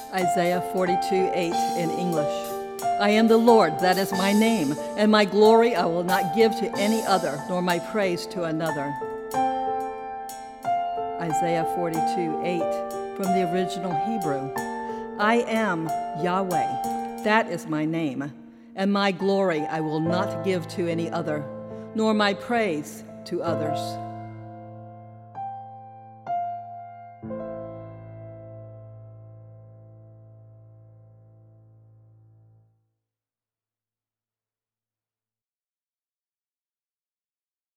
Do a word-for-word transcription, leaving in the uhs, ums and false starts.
Isaiah forty-two eight in English. I am the Lord, that is my name, and my glory I will not give to any other, nor my praise to another. Isaiah forty-two eight from the original Hebrew. I am Yahweh, that is my name, and my glory I will not give to any other, nor my praise to others.